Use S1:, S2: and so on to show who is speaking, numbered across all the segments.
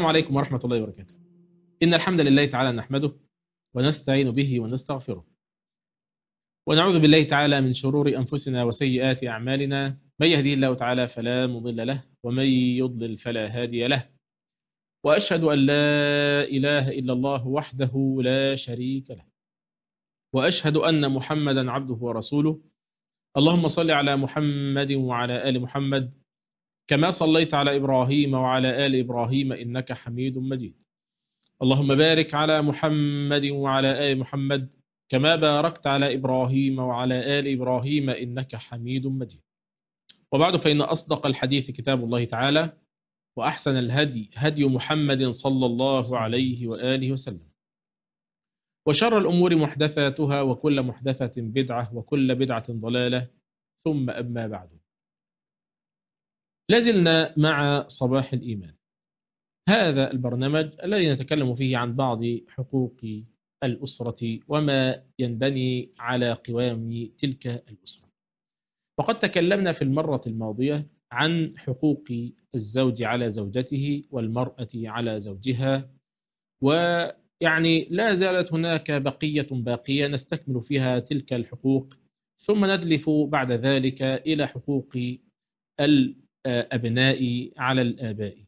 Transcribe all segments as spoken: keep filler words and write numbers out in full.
S1: عليكم ورحمة الله وبركاته. إن الحمد لله تعالى نحمده ونستعين به ونستغفره، ونعوذ بالله تعالى من شرور أنفسنا وسيئات أعمالنا. من يهديه الله تعالى فلا مضل له، ومن يضلل فلا هادي له. وأشهد أن لا إله إلا الله وحده لا شريك له، وأشهد أن محمدا عبده ورسوله. اللهم صل على محمد وعلى آل محمد كما صليت على إبراهيم وعلى آل إبراهيم إنك حميد مجيد. اللهم بارك على محمد وعلى آل محمد كما باركت على إبراهيم وعلى آل إبراهيم إنك حميد مجيد. وبعد، فإن أصدق الحديث كتاب الله تعالى، وأحسن الهدي هدي محمد صلى الله عليه وآله وسلم، وشر الأمور محدثاتها، وكل محدثة بدعة، وكل بدعة ضلالة، ثم أما بعد. لازلنا مع صباح الإيمان، هذا البرنامج الذي نتكلم فيه عن بعض حقوق الأسرة وما ينبني على قوام تلك الأسرة. وقد تكلمنا في المرة الماضية عن حقوق الزوج على زوجته والمرأة على زوجها، ويعني لا زالت هناك بقية باقية نستكمل فيها تلك الحقوق، ثم ندلف بعد ذلك إلى حقوق الأبناء على الآباء.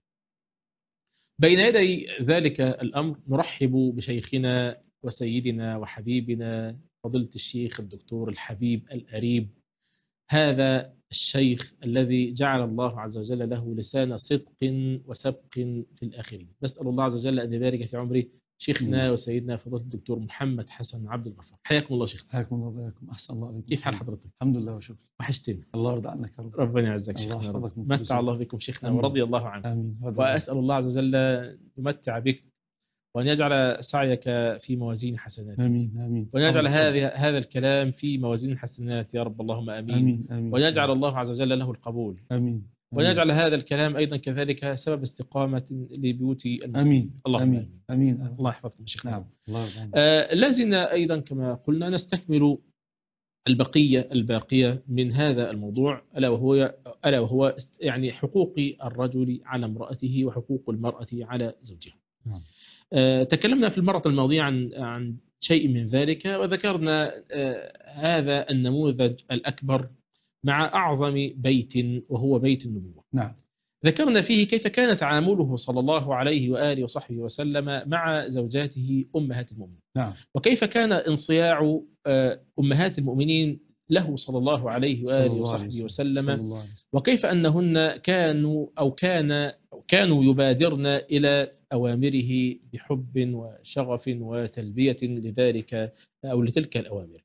S1: بين يدي ذلك الأمر نرحب بشيخنا وسيدنا وحبيبنا فضيلة الشيخ الدكتور الحبيب الأريب، هذا الشيخ الذي جعل الله عز وجل له لسان صدق وسبق في الآخرين. نسأل الله عز وجل أن يبارك في عمره شيخنا وسيدنا فضيلة الدكتور محمد حسن عبد الغفار. حياكم الله شيخ.
S2: حياكم الله وبياكم. أحسن الله عليكم.
S1: كيف حال حضرتك؟
S2: الحمد لله وشكرا.
S1: وحشتني.
S2: الله يرضى عنك يا رب.
S1: ربنا يعزك
S2: الله
S1: شيخنا.
S2: يحفظك.
S1: متع الله بكم شيخنا
S2: آمين.
S1: ورضي الله عنك.
S2: آمين.
S1: وأسأل الله عز وجل يمتع بك، وأن يجعل سعيك في موازين حسنات.
S2: آمين آمين.
S1: وأن يجعل هذا هذا الكلام في موازين حسنات يا رب، اللهم آمين.
S2: آمين آمين.
S1: وأن يجعل الله عز وجل له القبول.
S2: آمين.
S1: وأن يجعل هذا الكلام أيضا كذلك سبب استقامة لبيوت المسلمين.
S2: آمين.
S1: اللهم
S2: آمين. آمين.
S1: آمين. الله يحفظكم شيخنا.
S2: نعم. الله يرضى عنك.
S1: آه لازلنا أيضا كما قلنا نستكمل البقية الباقية من هذا الموضوع، ألا وهو ألا وهو يعني حقوق الرجل على امرأته وحقوق المرأة على زوجها.
S2: نعم.
S1: آه تكلمنا في المرة الماضية عن عن شيء من ذلك، وذكرنا آه هذا النموذج الأكبر مع أعظم بيت وهو بيت النبوة.
S2: نعم.
S1: ذكرنا فيه كيف كان تعامله صلى الله عليه وآله وصحبه وسلم مع زوجاته أمهات المؤمنين.
S2: نعم.
S1: وكيف كان انصياع أمهات المؤمنين له صلى الله عليه وآله وصحبه وسلم، وكيف أنهن كانوا أو كان أو كانوا يبادرن إلى أوامره بحب وشغف وتلبية لذلك أو لتلك الأوامر.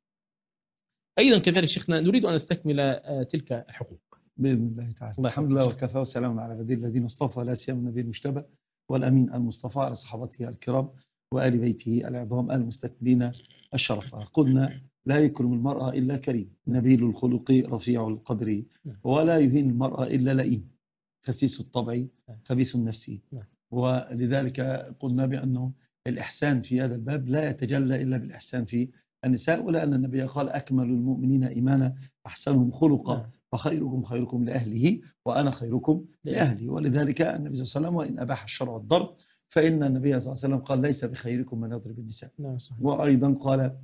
S1: أيضا كذلك شيخنا نريد أن نستكمل تلك الحقوق
S2: بإذن الله تعالى. الحمد لله والكفى والسلام على عباده الذين اصطفى، لا سيما النبي المجتبى والأمين المصطفى، على صحابته الكرام وآل بيته العظام المستكملين الشرف. قلنا لا يكرم المرأة إلا كريم، نبيل الخلق رفيع القدر، ولا يهين المرأة إلا لئيم، خسيس الطبع خبيث النفس. ولذلك قلنا بأنه الإحسان في هذا الباب لا يتجلى إلا بالإحسان في النساء، ولأن النبي قال أكمل المؤمنين إيمانا أحسنهم خلقا وخيركم خيركم لأهله وأنا خيركم لأهلي. ولذلك النبي صلى الله عليه وسلم وإن أباح الشرع الضرب، فإن النبي صلى الله عليه وسلم قال ليس بخيركم من يضرب النساء. وأيضا قال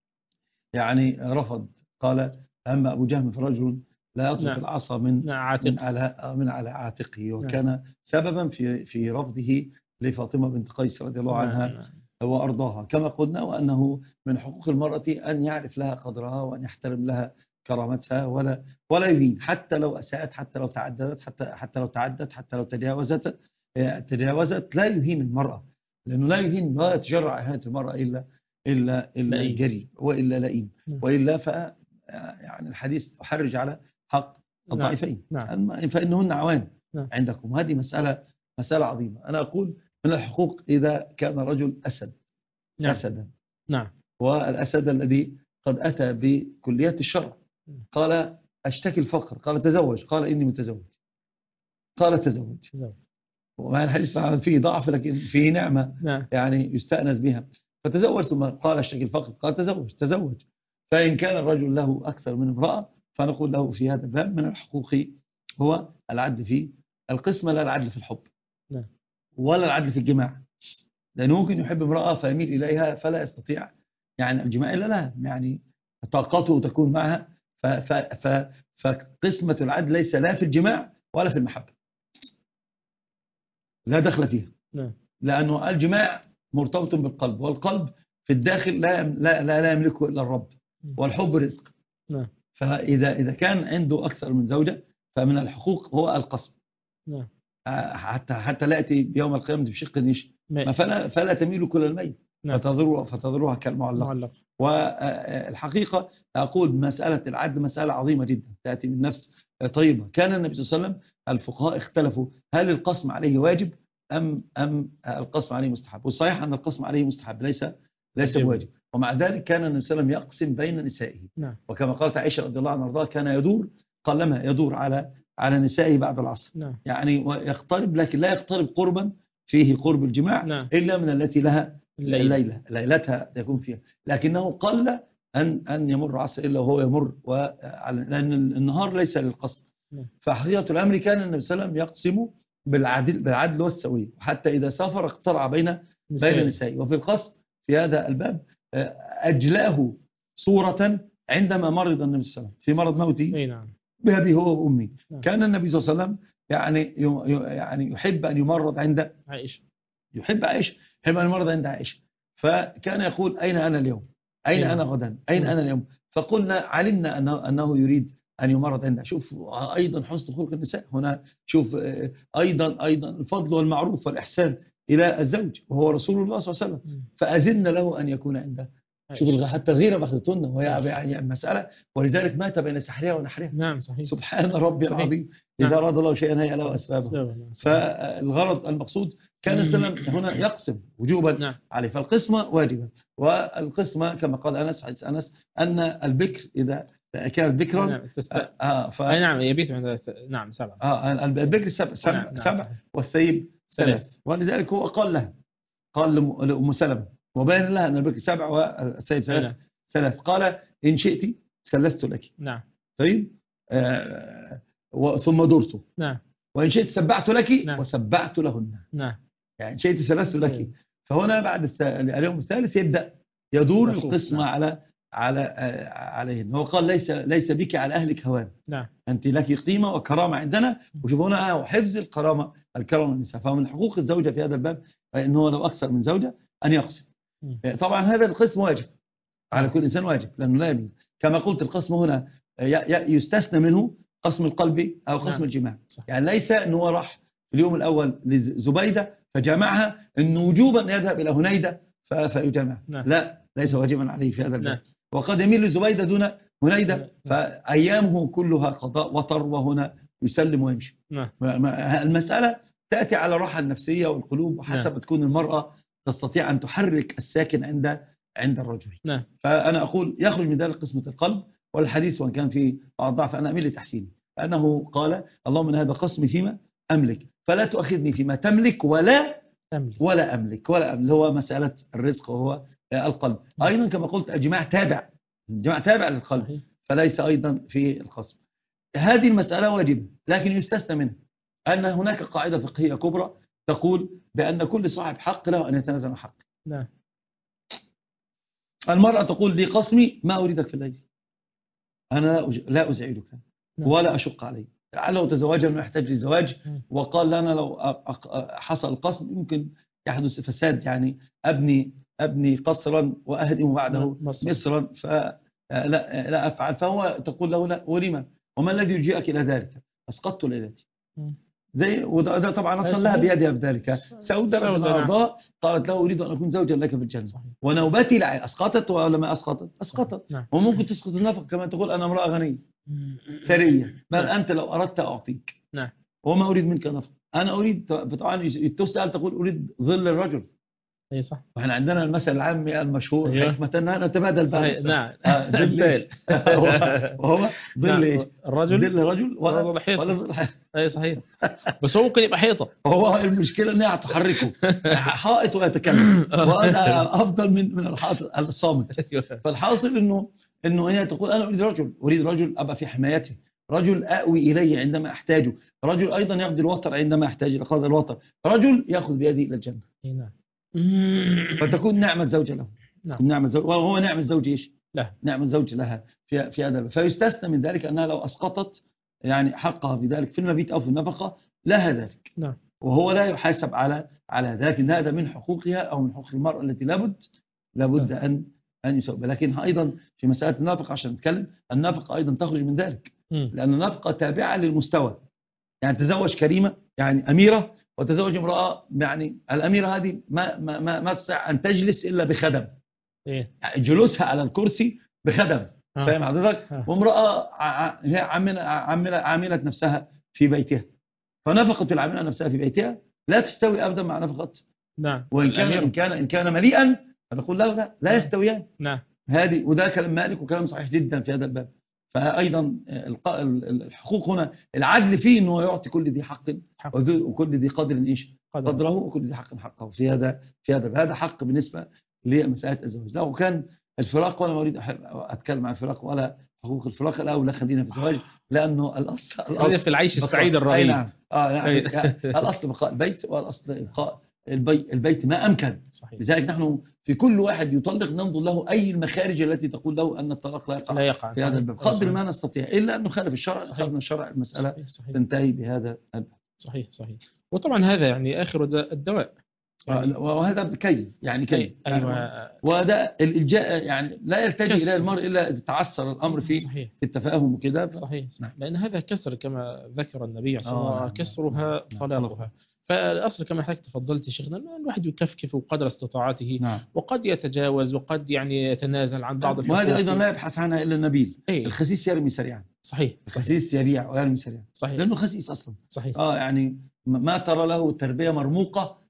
S2: يعني رفض، قال أما أبو جهم فرجل لا يترك العصا من من على من على عاتقه، وكان سببا في في رفضه لفاطمة بنت قيس رضي الله عنها وأرضاها كما قلنا. وأنه من حقوق المرأة أن يعرف لها قدرها وأن يحترم لها كرامتها، ولا ولا يهين، حتى لو أساءت، حتى لو تعددت، حتى حتى لو تعدت، حتى لو تجاوزت تجاوزت لا يهين المرأة، لأنه لا يهين لا يتجرع إهانة المرأة إلا إلا إلا جريء وإلا لئيم، وإلا ف يعني الحديث يحرج على حق الضعيفين. نعم. فإنهن عوان. نعم. عندكم هذه مسألة مسألة عظيمة. أنا أقول من الحقوق إذا كان رجل أسد. نعم. أسدا.
S1: نعم.
S2: والأسد الذي قد أتى بكليات الشرع، قال أشتكي الفقر، قال تزوج، قال إني متزوج، قال تزوج. ومع الحديث فيه ضعف لكن فيه نعمة. نعم. يعني يستأنس بها. فتزوج، ثم قال أشتكي الفقر، قال تزوج تزوج. فإن كان الرجل له أكثر من امرأة فنقول له في هذا الباب من الحقوق هو العدل في القسمة لا العدل في الحب.
S1: نعم.
S2: ولا العدل في الجماع، لأنه ممكن يحب امرأة فيميل إليها فلا يستطيع يعني الجماع إلا لها، يعني طاقته تكون معها. ف ف ف فقسمة العدل ليس لا في الجماع ولا في المحبة، لا دخل فيها.
S1: نعم.
S2: لأنه الجماع مرتبط بالقلب، والقلب في الداخل لا لا لا, لا يملكه إلا الرب، والحب رزق.
S1: نعم.
S2: فإذا إذا كان عنده أكثر من زوجة فمن الحقوق هو القسم.
S1: نعم.
S2: حتى حتى لا يأتي بيوم القيامة بشق نيش،
S1: مائل.
S2: فلا فلا تميل كل الميل،
S1: نعم.
S2: فتضرها فتضرها كالمعلق.
S1: معلق.
S2: والحقيقة أقول مسألة العدل مسألة عظيمة جدا تأتي من نفس طيبة. كان النبي صلى الله عليه وسلم الفقهاء اختلفوا هل القسم عليه واجب أم أم القسم عليه مستحب، والصحيح أن القسم عليه مستحب ليس ليس
S1: عجيب.
S2: بواجب. ومع ذلك كان النبي صلى الله عليه وسلم يقسم بين نسائه.
S1: نعم.
S2: وكما قالت عائشة رضي الله عنها وارضاها كان يدور قلما يدور على على نسائه بعد العصر.
S1: نعم.
S2: يعني يقترب لكن لا يقترب قربا فيه قرب الجماع.
S1: نعم.
S2: إلا من التي لها
S1: الليلة.
S2: الليلة ليلتها يكون فيها، لكنه قل أن أن يمر عصر إلا وهو يمر، لأن النهار ليس للقسم.
S1: نعم.
S2: فحقيقة الأمر كان النبي صلى الله عليه وسلم يقسم بالعدل بالعدل والسوية، وحتى إذا سافر اقترع بين
S1: نسائي.
S2: بين نسائه. وفي القسم في هذا الباب أجلاه صورة عندما مرض النبي صلى الله عليه وسلم في مرض موته.
S1: أي نعم.
S2: بأبي هو وأمي.
S1: نعم.
S2: كان النبي صلى الله عليه وسلم يعني يعني يحب أن يمرض عند
S1: عائشة.
S2: يحب عائشة يحب أن يمرض عند عائشة. فكان يقول أين أنا اليوم، أين
S1: أي
S2: أنا
S1: نعم.
S2: غدا، أين
S1: نعم.
S2: أنا اليوم. فقلنا علمنا أنه, أنه يريد أن يمرض عندها. شوف أيضا حسن خلق النساء هنا، شوف أيضا أيضا الفضل والمعروف والإحسان إلى الزوج وهو رسول الله صلى الله عليه وسلم. فأذن له أن يكون عنده. شوف حتى الغيرة بأخذتهن وهي يعني المسألة، ولذلك مات بين سحرها ونحرها.
S1: نعم صحيح.
S2: سبحان ربي
S1: صحيح.
S2: العظيم.
S1: نعم.
S2: إذا أراد الله شيئا هيأ له أسبابه. فالغرض المقصود كان السلام هنا يقسم وجوبا.
S1: نعم.
S2: عليه، فالقسمة واجبة. والقسمة كما قال أنس حديث أنس أن البكر إذا كانت بكرا
S1: نعم. تست...
S2: آه ف...
S1: أي نعم يبيت عند نعم سبعة.
S2: آه البكر سبع سبع,
S1: نعم. نعم.
S2: سبع والثيب ثلاث. ولذلك هو قال لها قال لأم سلمة وبين لها أن البكر سبع والثيب ثلاث.
S1: نعم.
S2: ثلاث. قال إن شئت سلست لك.
S1: نعم.
S2: طيب آه ثم درت.
S1: نعم.
S2: وإن شئت سبعت لك. نعم. وسبعت لهن.
S1: نعم.
S2: يعني إن شئت سلست لك. نعم. فهنا بعد اليوم الثالث يبدأ يدور القسمة. نعم. على على عليهن. هو قال ليس ليس بك على أهلك هوان.
S1: نعم.
S2: أنت لك قيمة وكرامة عندنا. وشوف هنا حفظ الكرامة الكرامة النساء. فمن حقوق الزوجة في هذا الباب أنه لو أكثر من زوجة أن يقسم. طبعا هذا القسم واجب على كل إنسان، واجب لأنه لا يمين. كما قلت القسم هنا يستثنى منه قسم القلب أو قسم. نعم. الجماع. صح. يعني ليس أنه راح في اليوم الأول لزبيدة فجمعها أنه وجوبا يذهب إلى هنيدة فيجمع. نعم. لا، ليس واجبا عليه في هذا الباب. نعم. وقد يميل لزبيدة دون هنيدة. نعم. فأيامه كلها قضاء وطر وهنا يسلم ويمشي. نعم. المسألة تأتي على الراحة النفسية والقلوب وحسب. نعم. تكون المرأة تستطيع أن تحرك الساكن عند عند الرجل. نعم. فأنا أقول يخرج من ذلك قسمة القلب. والحديث وإن كان فيه بعض ضعف أنا أميل لتحسينه، أنه قال اللهم من هذا قسمي فيما أملك فلا تؤخذني فيما تملك ولا أملك ولا أملك ولا أملك. هو مسألة الرزق وهو القلب. أيضا كما قلت الجماع تابع الجماع تابع للقلب. صحيح. فليس أيضا في القسم. هذه المسألة واجبة لكن يستثنى منها أن هناك قاعدة فقهية كبرى تقول بأن كل صاحب حق له أن يتنازل عن حقه. نعم. المرأة تقول لي قسمي ما أريدك في الليل، أنا لا أزعجك ولا أشق عليه. لعله تزوجا ما يحتاج لزواج وقال لنا لو حصل قسم يمكن يحدث فساد، يعني أبني أبني قصرا وأهدم بعده مصرا فلا لا أفعل. فهو تقول له لا، ولما وما الذي يجيئك إلى ذلك؟ أسقطت ليلتي زي وده طبعا أصلا لها بيدها في ذلك. سودة بن الأرضاء قالت له أريد أن أكون زوجا لك في الجنة. صحيح. ونوبتي لا. أسقطت ولا ما أسقطت؟ أسقطت. نعم. وممكن تسقط النفق كما تقول أنا امرأة غنية ثرية بل نعم. أنت لو أردت أعطيك. نعم. وما أريد منك نفق، أنا أريد طبعا تسأل تقول أريد ظل الرجل. اي صح. واحنا عندنا المثل العامي المشهور. أيوه. حكمة أنها نتبادل بال. نعم. ظل وهو ظل ايش؟ الرجل ظل رجل ولا ظل حيطة. اي صحيح. بس هو ممكن يبقى حيطة. هو المشكلة انها تحركه حائط ويتكلم وهذا افضل من من الحائط الصامت. فالحاصل انه انه هي تقول انا اريد رجل اريد رجل ابقى في حمايته، رجل أأوي إليه عندما أحتاجه، رجل أيضا يقضي الوطر عندما أحتاج إلى قضاء الوطر، رجل يأخذ بيدي إلى الجنة.
S1: نعم.
S2: فتكون نعمة زوجة له.
S1: نعم.
S2: نعمة زوج، وهو نعمة زوج إيش؟
S1: لا.
S2: نعمة زوج لها في في هذا الباب. فيستثنى من ذلك أنها لو أسقطت يعني حقها في ذلك في المبيت أو في النفقة لها ذلك.
S1: نعم.
S2: وهو لا يحاسب على على ذلك، إن هذا من حقوقها أو من حقوق المرأة التي لابد لابد
S1: نعم.
S2: أن أن يسوء. لكن أيضا في مسألة النفقة عشان نتكلم، النفقة أيضا تخرج من ذلك،
S1: مم.
S2: لأن النفقة تابعة للمستوى. يعني تزوج كريمة يعني أميرة، وتزوج امرأة يعني الأميرة هذه ما ما ما, ما تستطيع أن تجلس إلا بخدم.
S1: إيه.
S2: يعني جلوسها على الكرسي بخدم.
S1: آه.
S2: فاهم حضرتك؟
S1: آه.
S2: وامرأة ع- هي عاملة عاملة عاملة نفسها في بيتها، فنفقة العاملة نفسها في بيتها لا تستوي أبدا مع نفقة.
S1: نعم.
S2: وإن كان
S1: الأمير.
S2: إن كان إن كان مليئا فنقول له لا لا
S1: نعم.
S2: يستويان.
S1: نعم.
S2: هذه وده كلام مالك وكلام صحيح جدا في هذا الباب. فأيضا الق- الحقوق هنا العدل فيه أنه يعطي كل ذي حق
S1: حق.
S2: وذو- وكل ذي قدر إيش
S1: قدر.
S2: قدره، وكل ذي حق حقه في هذا في هذا هذا حق بالنسبة لمسألة الزواج. لو كان الفراق، وأنا أريد أحب أتكلم عن الفراق ولا حقوق الفراق، لا ولا خلينا في الزواج، لأنه الأصل
S1: خلينا في العيش
S2: بقاء.
S1: السعيد
S2: أي
S1: الرغيد.
S2: نعم. آه يعني
S1: أي.
S2: الأصل بقاء البيت، والأصل إبقاء البيت, البيت ما أمكن.
S1: صحيح.
S2: لذلك نحن في كل واحد يطلق ننظر له أي المخارج التي تقول له أن الطلاق لا يقع,
S1: لا يقع
S2: في هذا الباب قدر
S1: صحيح.
S2: ما نستطيع، إلا أن نخالف الشرع. نخالف الشرع المسألة
S1: صحيح. صحيح.
S2: تنتهي بهذا الباب.
S1: صحيح. صحيح. وطبعا هذا يعني آخر الدواء يعني.
S2: وهذا كي يعني كي
S1: أي. أيوة.
S2: وهذا الإلجاء يعني لا يلتجئ إليه المرء إلا إذا تعثر الأمر في
S1: صحيح.
S2: التفاهم وكذا. ف...
S1: صحيح.
S2: نعم.
S1: لأن هذا كسر كما ذكر النبي صلى الله عليه وسلم،
S2: نعم.
S1: كسرها
S2: نعم.
S1: طلاقها. فالأصل كما حضرتك تفضلت شيخنا أن الواحد يكفكف قدر استطاعته.
S2: نعم.
S1: وقد يتجاوز وقد يعني يتنازل عن بعض الحقوق.
S2: وهذا أيضا لا يبحث عنها إلا النبيل.
S1: أي.
S2: الخسيس يرمي سريعا.
S1: صحيح.
S2: الخسيس يبيع ويرمي سريعا.
S1: صحيح.
S2: لأنه خسيس أصلا.
S1: صحيح.
S2: آه يعني ما ترى له تربية مرموقة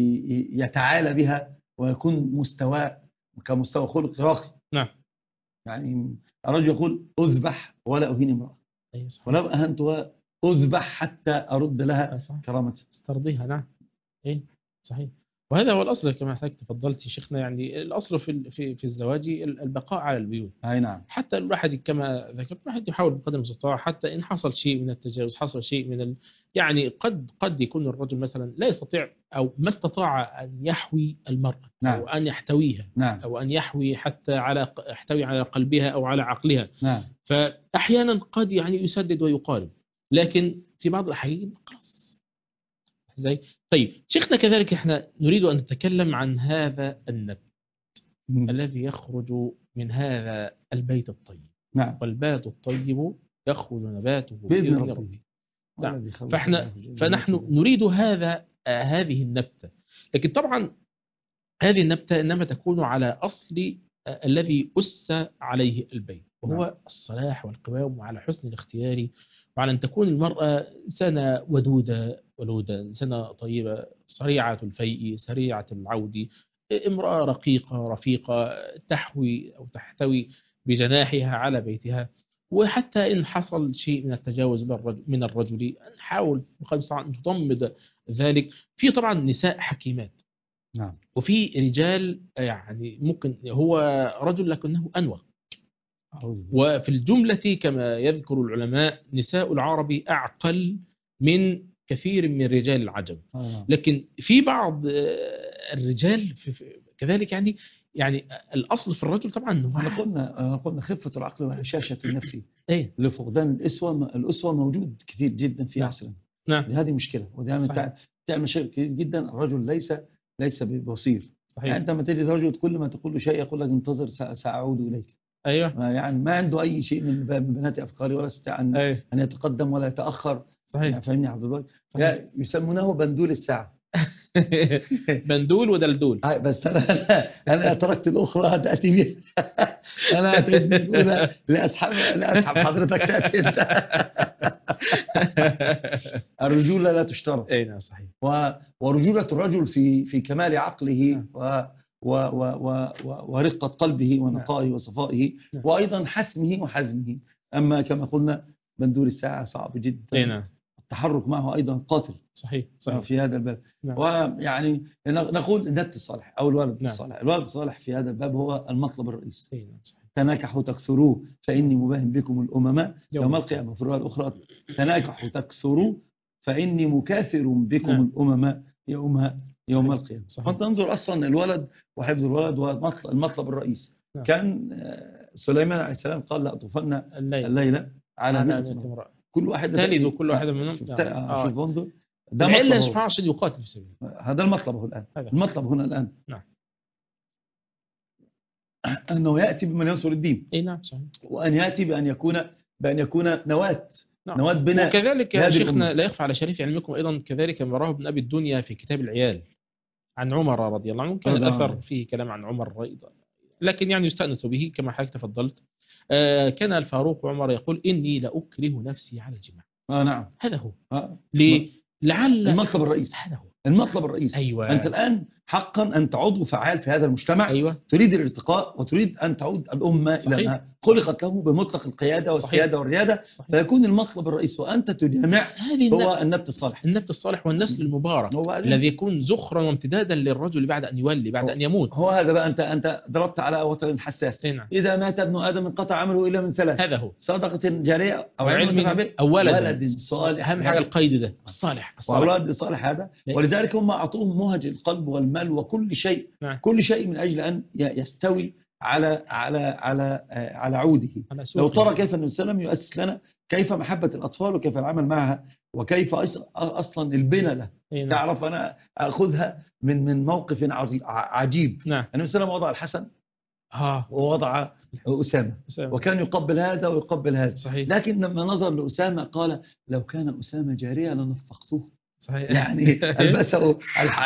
S2: يتعالى بها ويكون مستوى كمستوى خلق راقي.
S1: نعم.
S2: يعني الرجل يقول أذبح ولا أهين امرأة.
S1: أي صحيح.
S2: ولو أهنتها أذبح حتى أرد لها كرامتها.
S1: استرضيها. نعم. إيه صحيح. وهذا هو الأصل كما حضرتك تفضلت شيخنا، يعني الأصل في في في الزواج البقاء على البيوت.
S2: أي نعم.
S1: حتى الواحد كما ذكرت الواحد يحاول بقدر المستطاع، حتى إن حصل شيء من التجاوز، حصل شيء من ال... يعني قد قد يكون الرجل مثلا لا يستطيع أو ما استطاع أن يحوي المرأة.
S2: نعم.
S1: أو أن يحتويها.
S2: نعم.
S1: أو أن يحوي حتى على يحتوي على قلبها أو على عقلها.
S2: نعم.
S1: فأحيانا قد يعني يسدد ويقارب، لكن في بعض الأحيان خلاص. زي طيب شيخنا كذلك احنا نريد أن نتكلم عن هذا النبت م. الذي يخرج من هذا البيت الطيب.
S2: نعم.
S1: والبلد الطيب يخرج نباته
S2: بإذن ربه.
S1: نعم. فاحنا فنحن نريد هذا آه هذه النبتة، لكن طبعا هذه النبتة إنما تكون على أصل آه الذي أس عليه البيت، وهو نعم. الصلاح والقوام وعلى حسن الاختيار، وعلى أن تكون المرأة إنسانة ودودة ولودة، إنسانة طيبة سريعة الفيء سريعة العود، امرأة رقيقة رفيقة تحوي أو تحتوي بجناحها على بيتها. وحتى إن حصل شيء من التجاوز من الرجل نحاول بقدر أن تضمد ذلك. في طبعا نساء حكيمات.
S2: نعم.
S1: وفي رجال يعني ممكن هو رجل لكنه أنوى. وفي الجملة كما يذكر العلماء نساء العرب أعقل من كثير من رجال العجم.
S2: آه.
S1: لكن في بعض الرجال كذلك يعني يعني الأصل في الرجل طبعا هو
S2: احنا قلنا قلنا خفة العقل وهشاشة النفس.
S1: ايه
S2: لفقدان الأسوة. الأسوة موجود كثير جدا في عصرنا.
S1: نعم.
S2: هذه مشكلة ودائما تعمل مشاكل كثير جدا. الرجل ليس ليس ببصير.
S1: صحيح.
S2: يعني عندما تجد رجل كل ما تقول له شيء يقول لك انتظر سأعود إليك.
S1: ايوه.
S2: يعني ما عنده أي شيء من بنات أفكاري ولا يستطيع أن
S1: أيوه.
S2: أن يتقدم ولا يتأخر.
S1: صحيح.
S2: يعني فاهمني حضرتك؟ يسمونه بندول الساعة.
S1: بندول ودلدول.
S2: بس أنا أنا تركت الأخرى تأتي بها. أنا أتريد لأسحب لأسحب حضرتك تأتي أنت. الرجولة لا تشترط.
S1: أي نعم صحيح.
S2: ورجولة الرجل في في كمال عقله و و و و ورقة قلبه ونقائه وصفائه وأيضا حسمه وحزمه. أما كما قلنا بندول الساعة صعب جدا.
S1: أي نعم.
S2: والتحرك معه أيضا قاتل
S1: صحيح صحيح.
S2: في هذا الباب.
S1: نعم.
S2: ويعني نقول النبت الصالح أو الولد
S1: نعم.
S2: الصالح. الولد الصالح في هذا الباب هو المطلب الرئيسي.
S1: إيه نعم صحيح.
S2: تناكحوا تكثروا فإني مباهم بكم الأمم
S1: يوم
S2: يوم القيامة. في الرواية الأخرى تناكحوا تكثروا فإني مكاثر بكم
S1: نعم.
S2: الأمم يوم يوم
S1: صحيح.
S2: القيامة.
S1: صحيح.
S2: فأنت انظر أصلا الولد وحفظ الولد هو المطلب الرئيسي.
S1: نعم.
S2: كان آه، سليمان عليه السلام قال لأطوفن
S1: الليل
S2: الليلة على
S1: على
S2: مئة
S1: مئة
S2: امرأة.
S1: امرأة
S2: كل واحد
S1: تلد كل واحدة منهم.
S2: شوف
S1: نعم. آه.
S2: شوف انظر ده
S1: العلة
S2: مطلبه.
S1: سبحانه عشان يقاتل في سبيل
S2: هذا المطلب هو الآن.
S1: هذا.
S2: المطلب هنا الآن
S1: نعم.
S2: أنه يأتي بمن ينصر الدين.
S1: اي نعم صحيح.
S2: وأن يأتي بأن يكون بأن يكون نواة
S1: نعم.
S2: نواة بناء.
S1: وكذلك يا
S2: لهذه
S1: شيخنا
S2: الأمة.
S1: لا يخفى على شريف علمكم أيضا كذلك ما رواه ابن أبي الدنيا في كتاب العيال عن عمر رضي الله عنه. كان
S2: هذا.
S1: الأثر فيه كلام عن عمر أيضا لكن يعني يستأنس به كما حضرتك تفضلت. آه كان الفاروق عمر يقول إني لأكره نفسي على الجماع.
S2: آه نعم.
S1: هذا هو.
S2: آه.
S1: ليه؟ لعل
S2: المطلب الرئيسي.
S1: هذا هو
S2: المطلب الرئيسي.
S1: أيوة.
S2: أنت الآن حقا أنت عضو فعال في هذا المجتمع.
S1: أيوة.
S2: تريد الارتقاء وتريد أن تعود الأمة
S1: صحيح.
S2: إلى ما خلقت له بمطلق القيادة والسيادة والريادة.
S1: صحيح.
S2: فيكون المطلب الرئيسي وأنت تجمع
S1: هذه
S2: هو
S1: النبت.
S2: النبت الصالح.
S1: النبت الصالح والنسل المبارك الذي يكون زخرا وامتدادا للرجل بعد أن يولي بعد
S2: هو
S1: أن يموت.
S2: هو هذا بقى أنت أنت ضربت على وتر حساس.
S1: نعم.
S2: إذا مات ابن آدم انقطع عمله إلا من ثلاث.
S1: هذا هو
S2: صدقة جارية أو
S1: علم
S2: علم
S1: أو ولد,
S2: ولد صالح.
S1: أهم حاجة القيد ده الصالح.
S2: وأولاد الصالح هذا. ولذلك هم أعطوهم مهج القلب والمال وكل شيء.
S1: نعم.
S2: كل شيء من أجل أن يستوي على على على على عوده. لو ترى كيف النبي صلى الله عليه وسلم يؤسس لنا كيف محبة الأطفال وكيف العمل معها وكيف أصلا البنى له.
S1: نعم.
S2: تعرف أنا أخذها من من موقف عجيب.
S1: نعم.
S2: النبي صلى الله عليه وسلم وضع الحسن
S1: ها
S2: ووضع أسامة.
S1: أسامة
S2: وكان يقبل هذا ويقبل هذا.
S1: صحيح.
S2: لكن لما نظر لأسامة قال لو كان أسامة جارية لنفقته.
S1: صحيح.
S2: يعني البسه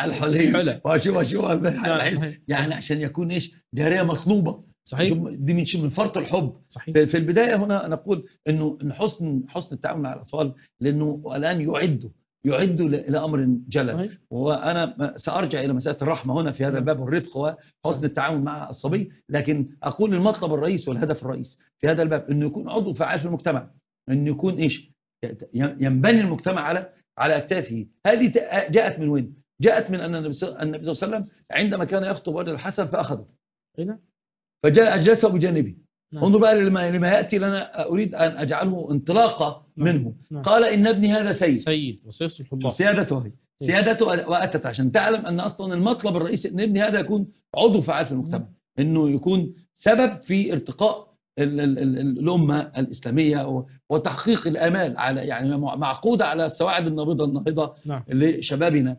S2: الحلي وشوف شوف يعني عشان يكون ايش جاريه مصلوبه.
S1: صحيح.
S2: دي من من فرط الحب.
S1: صحيح.
S2: في البدايه هنا نقول انه ان حسن حسن التعامل مع الاطفال لانه الان يعدوا يعدوا لامر جلل. وانا سارجع الى مساله الرحمه هنا في هذا الباب والرفق وحسن التعامل مع الصبي. لكن اقول المطلب الرئيسي والهدف الرئيسي في هذا الباب انه يكون عضو فعال في المجتمع. انه يكون ايش ينبني المجتمع على على أكتافه. هذه جاءت من وين؟ جاءت من أن النبي صلى الله عليه وسلم عندما كان يخطب ولد الحسن فأخذه فجاء أجلسه بجانبه. نعم. انظر بقى لما, لما يأتي لنا أريد أن أجعله انطلاقة منه. نعم. قال إن ابني هذا سيد
S1: سيد وسيصلح الله.
S2: سيادته هي سيادته وأتت عشان تعلم أن أصلا المطلب الرئيسي أن ابني هذا يكون عضو فعال في المجتمع. نعم. أنه يكون سبب في ارتقاء ال ال ال الأمة الإسلامية وتحقيق الآمال على يعني معقودة على السواعد النابضة النهضة. نعم. لشبابنا.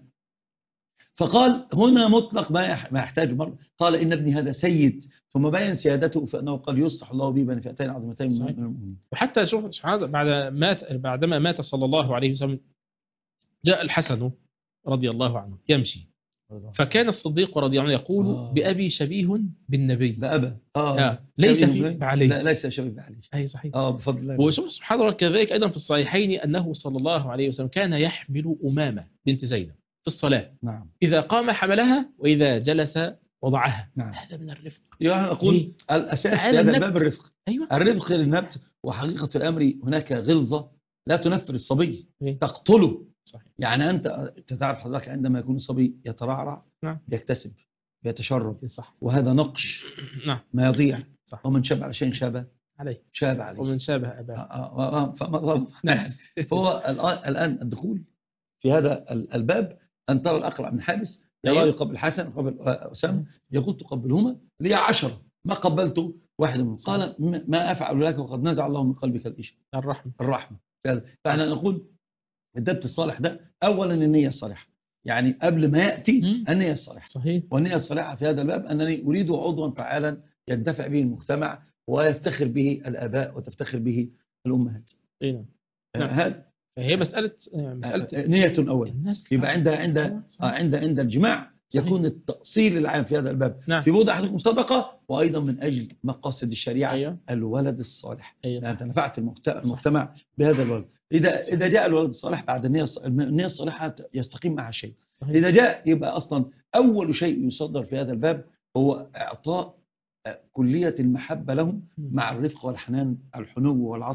S2: فقال هنا مطلق ما ما يحتاج مرة. قال إن ابني هذا سيد ثم بين سيادته فإنه قد يصلح الله به بين فئتين عظيمتين من المؤمنين.
S1: وحتى شوف سبحان بعد مات بعدما مات صلى الله عليه وسلم جاء الحسن رضي الله عنه يمشي فكان الصديق رضي الله عنه يقول آه. بأبي شبيه بالنبي.
S2: بأبا آه.
S1: آه. ليس في عليه.
S2: لا ليس شبيه عليه.
S1: أي صحيح.
S2: آه بفضل الله.
S1: وشوف سبحان الله كذلك أيضا في الصحيحين أنه صلى الله عليه وسلم كان يحمل أمامة بنت زينب في الصلاة.
S2: نعم.
S1: إذا قام حملها وإذا جلس وضعها.
S2: نعم.
S1: هذا من الرفق.
S2: يعني أقول إيه؟ الأساس هذا الباب الرفق.
S1: أيوة.
S2: الرفق للنبت وحقيقة الأمر هناك غلظة لا تنفر الصبي.
S1: إيه؟
S2: تقتله.
S1: صحيح.
S2: يعني أنت تعرف حضرتك عندما يكون الصبي يترعرع.
S1: نعم.
S2: يكتسب يتشرب.
S1: صح.
S2: وهذا نقش.
S1: نعم.
S2: ما يضيع.
S1: صح.
S2: ومن شاب على شيء شابه
S1: عليه.
S2: شاب عليه.
S1: ومن شابه أباه.
S2: فما نعم. فهو الآن الدخول في هذا الباب أن ترى الأقرع من حابس يرى يقبل حسن يقبل أسامة يقول تقبلهما لي عشرة ما قبلت واحد منهم. قال ما أفعل لك وقد نزع الله من قلبك الإيش
S1: الرحمة
S2: الرحمة. فأنا نقول الدبت الصالح ده أولا النية الصالحة. يعني قبل ما يأتي النية الصالحة.
S1: صحيح.
S2: والنية الصالحة في هذا الباب أنني أريد عضوا فعالا يندفع به المجتمع ويفتخر به الآباء وتفتخر به الأمهات.
S1: نعم.
S2: هذا
S1: هي مسألة مسألة
S2: نية أول. يبقى عند عند عند عند الجماع يكون التأصيل العام في هذا الباب. نعم. في وضع أحدكم صدقة وأيضا من أجل مقاصد الشريعة. أيوة. الولد الصالح.
S1: أيوة.
S2: يعني أنت نفعت المجتمع بهذا الولد. إذا صح. إذا جاء الولد الصالح بعد النية النية الصالحة يستقيم معها شيء. صحيح. إذا جاء يبقى أصلا أول شيء يصدر في هذا الباب هو إعطاء كلية المحبة لهم مع الرفق والحنان الحنو والعطف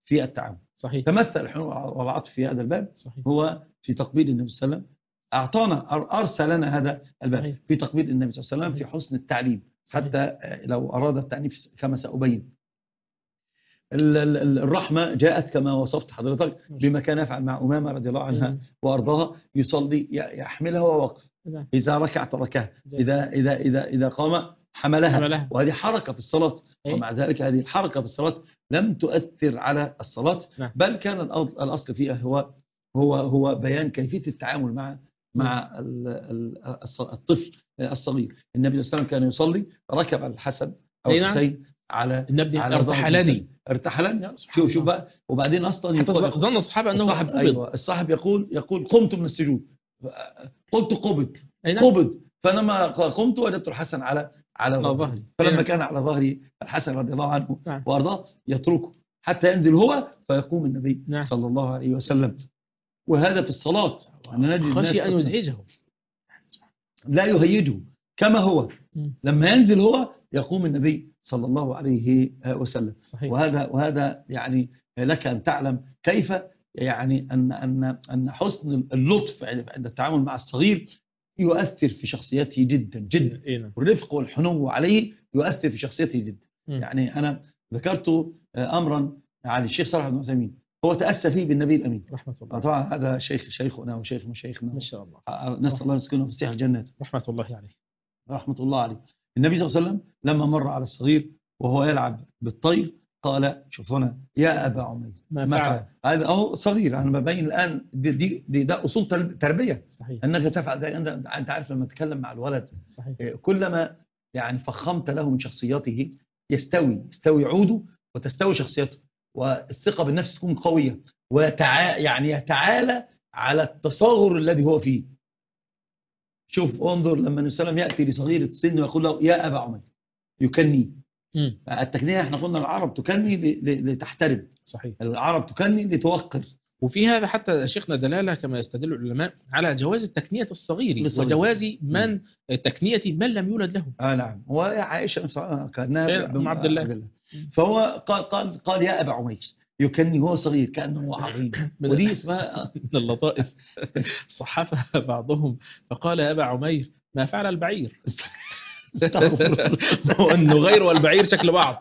S2: في التعامل.
S1: صحيح.
S2: تمثل الحنو والعطف في هذا الباب
S1: صحيح.
S2: هو في تقبيل النبي صلى الله عليه وسلم، أعطانا أرسل لنا هذا الباب
S1: صحيح.
S2: في تقبيل النبي صلى الله عليه وسلم،
S1: صحيح.
S2: في حسن التعليم.
S1: صحيح.
S2: حتى لو أراد التعنيف كما سأبين، ال- ال- الرحمة جاءت كما وصفت حضرتك بما كان يفعل مع أمامة رضي الله عنها
S1: مم.
S2: وأرضاها، يصلي يحملها ووقف،
S1: نعم.
S2: إذا ركع تركها،
S1: جميل.
S2: إذا إذا إذا إذا قام حملها,
S1: حملها.
S2: وهذه حركة في الصلاة.
S1: إيه؟
S2: ومع ذلك هذه الحركة في الصلاة لم تؤثر على الصلاة،
S1: نعم.
S2: بل كان الأص- الأصل فيها هو هو هو بيان كيفية التعامل مع مع ال- ال- الص- الطفل الصغير. النبي صلى الله عليه وسلم كان يصلي ركب الحسن أو
S1: أي نعم.
S2: الحسين على
S1: النبي
S2: على ظهر
S1: ارتحلني.
S2: الإنسان. ارتحلني. شوف شوف بقى. وبعدين اصلا
S1: حتى
S2: يقول
S1: ظن الصحابه انه
S2: الصاحب
S1: قبض.
S2: ايوه الصاحب يقول يقول قمت من السجود، قلت قبض
S1: أي نعم.
S2: قبض، فلما قمت وجدت الحسن على على
S1: على
S2: ظهري،
S1: ظهري.
S2: فلما
S1: نعم.
S2: كان على ظهري الحسن رضي الله عنه
S1: نعم.
S2: وارضاه يتركه حتى ينزل هو فيقوم النبي
S1: نعم.
S2: صلى الله عليه وسلم. وهذا في الصلاة أنا نجد
S1: خشي
S2: الناس
S1: ان يزعجه.
S2: لا يهيجه كما هو،
S1: مم.
S2: لما ينزل هو يقوم النبي صلى الله عليه وسلم.
S1: صحيح.
S2: وهذا وهذا يعني لك أن تعلم كيف يعني أن أن أن حسن اللطف عند التعامل مع الصغير يؤثر في شخصيته جدا جدا،
S1: إيه نعم.
S2: والرفق والحنو عليه يؤثر في شخصيته جدا.
S1: مم.
S2: يعني أنا ذكرت أمرا عن الشيخ صالح بن عثيمين، هو تأسى فيه بالنبي الأمين
S1: رحمة الله.
S2: طبعا هذا شيخ شيخنا وشيخ مشايخنا
S1: ما شاء الله.
S2: نسأل الله يسكنه في فسيح الجنات
S1: رحمة الله عليه.
S2: رحمة الله عليه. النبي صلى الله عليه وسلم لما مر على الصغير وهو يلعب بالطير قال شوف هنا يا أبا عمير
S1: ما
S2: ما
S1: فعل.
S2: فعل. هذا أهو صغير، أنا ببين الآن دي, دي, دي ده أصول ترب- تربية
S1: صحيح.
S2: أنك تفعل ده. أنت أنت عارف لما تتكلم مع الولد
S1: صحيح.
S2: كلما يعني فخمت له من شخصيته يستوي يستوي عوده وتستوي شخصيته، والثقة بالنفس تكون قوية، وتع يعني يتعالى على التصاغر الذي هو فيه. شوف انظر لما النبي صلى الله عليه وسلم يأتي لصغير السن ويقول له يا أبا عمير يكني.
S1: مم.
S2: التكنية احنا قلنا العرب تكني ل- ل- لتحترم،
S1: صحيح.
S2: العرب تكني لتوقر.
S1: وفي هذا حتى شيخنا دلالة كما يستدل العلماء على جواز التكنية الصغير
S2: بالصغير.
S1: وجواز من تكنية من لم يولد له.
S2: آه نعم. وعائشة نفسها كانها
S1: إيه،
S2: بم-
S1: أم عبد الله.
S2: فهو قال قال قال يا أبا عمير يكني هو صغير كأنه هو عظيم.
S1: من-
S2: ودي اسمها
S1: من اللطائف صحفها بعضهم فقال يا أبا عمير ما فعل البعير. هو النغير والبعير شكل بعض.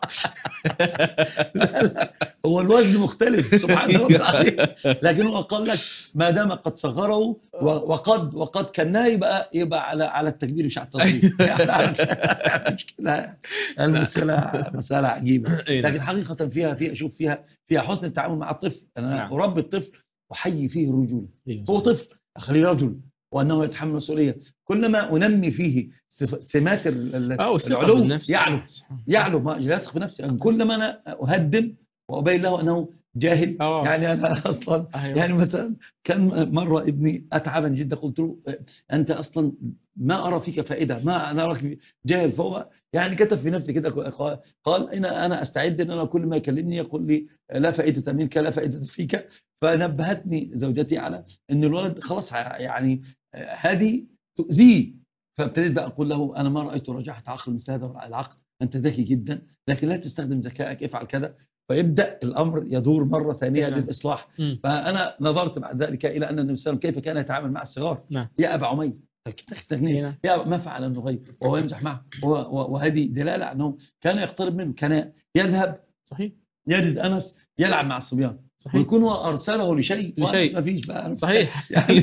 S2: لا لا هو الوزن مختلف سبحان الله عليه، لكن هو قال لك ما دام قد صغره و- وقد وقد كناه يبقى يبقى على على التكبير مش على التصغير. يعني مشكلة المسألة مسألة عجيبة، لكن حقيقة فيها فيها شوف فيها فيها حسن التعامل مع الطفل. أنا
S1: نعم.
S2: أربي الطفل وحي فيه الرجولة،
S1: أيوة.
S2: هو طفل أخليه رجل وأنه يتحمل مسؤولية. كلما أنمي فيه صف- سمات ال- ال-
S1: أو الثقة
S2: العلو
S1: بالنفس.
S2: يعلو يعلو ما لا يثق بنفسه. يعني كلما أنا أهدم وأبين له أنه جاهل.
S1: أوه.
S2: يعني أنا أصلا
S1: أيوة.
S2: يعني مثلا كان مرة ابني أتعبا جدا قلت له أنت أصلا ما أرى فيك فائدة، ما أنا أراك جاهل. فهو يعني كتب في نفسي كده قال- قال أنا أنا أستعد أن أنا كل ما يكلمني يقول لي لا فائدة منك لا فائدة فيك. فنبهتني زوجتي على أن الولد خلاص يعني هذه تؤذيه. فابتديت بقى أقول له أنا ما رأيت رجعة عقل مثل هذا العقل، أنت ذكي جدا لكن لا تستخدم ذكائك، افعل كذا. فيبدأ الأمر يدور مرة ثانية
S1: نعم.
S2: للإصلاح.
S1: مم.
S2: فأنا نظرت بعد ذلك إلى أن النبي صلى الله عليه وسلم كيف كان يتعامل مع الصغار.
S1: نعم.
S2: يا أبا عمير تغنيه
S1: نعم.
S2: يا ما فعل النغير وهو يمزح معه. وهو- وهذه دلالة أنه كان يقترب منه، كان يذهب
S1: صحيح.
S2: يجد أنس يلعب مع الصبيان
S1: صحيح.
S2: ويكون هو أرسله لشيء
S1: لشيء.
S2: ما فيش بقى
S1: صحيح.
S2: يعني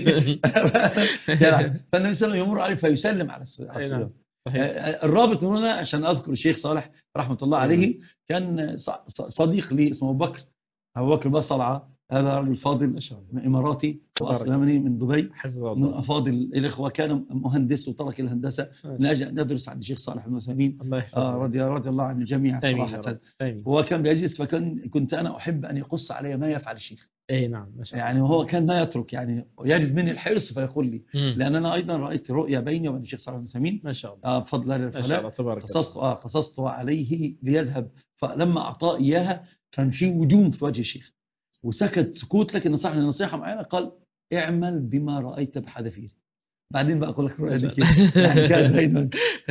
S2: يلعب. فالنبي صلى الله عليه وسلم يمر عليه فيسلم على الص- على
S1: أي
S2: الصبيان.
S1: نعم. صحيح.
S2: آه، الرابط هنا عشان أذكر الشيخ صالح رحمة الله عليه كان ص- ص- صديق لي اسمه أبو بكر أبو بكر بصلعة. هذا رجل فاضل
S1: ما شاء الله.
S2: إماراتي وأصل يمني من دبي،
S1: حفظه
S2: من
S1: الله.
S2: أفاضل الإخوة. كان مهندس وترك الهندسة من أجل أن يدرس عند الشيخ صالح بن عثيمين
S1: الله يحفظه.
S2: آه رضي رضي الله عن الجميع
S1: آمين يا
S2: صراحة.
S1: رب. آمين.
S2: هو كان بيجلس فكان كنت أنا أحب أن يقص علي ما يفعل الشيخ.
S1: اي نعم ما شاء الله.
S2: يعني وهو كان ما يترك، يعني يجد مني الحرص فيقول لي
S1: مم.
S2: لأن أنا أيضا رأيت رؤية بيني وبين الشيخ صالح بن عثيمين
S1: ما شاء الله.
S2: آه بفضل الله
S1: ما شاء
S2: الفلاح.
S1: الله تبارك
S2: قصصت
S1: الله.
S2: آه قصصت عليه ليذهب، فلما أعطاه إياها كان في وجوم في وجه الشيخ وسكت سكوت، لكن نصحني نصيحة معينة قال اعمل بما رأيت بحذافير. بعدين بقى أقول لك رؤية دي كده يعني كانت بينهم.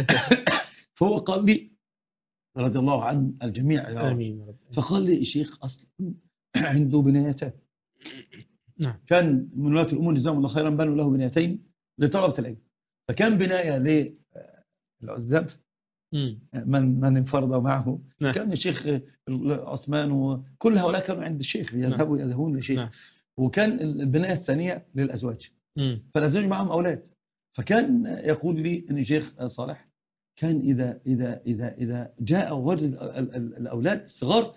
S2: فهو قال لي رضي الله عن الجميع يا رب.
S1: آمين يا رب.
S2: فقال لي الشيخ أصلا عنده بنايتان.
S1: نعم.
S2: كان من ولاة الأمور جزاهم الله خيرا بنوا له بنايتين لطلبة العلم. فكان بناية للعزاب من من انفرد معه. نعم. كان الشيخ عثمان وكل هؤلاء كانوا عند الشيخ يذهبوا نعم. يذهبون للشيخ. نعم. وكان البناية الثانية للأزواج. مم. فالأزواج معهم أولاد. فكان يقول لي أن الشيخ صالح كان إذا إذا إذا إذا جاء ورد الأولاد الصغار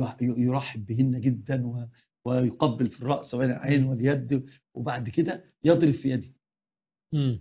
S2: يرحب بهن جدا ويقبل في الرأس والعين واليد، وبعد كده يضرب في يدي. مم.